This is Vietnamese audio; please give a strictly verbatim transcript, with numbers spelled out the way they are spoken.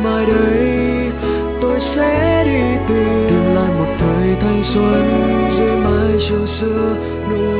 mai đây tôi sẽ đi tìm tìm lại một thời thanh xuân dưới mái trường xưa nụ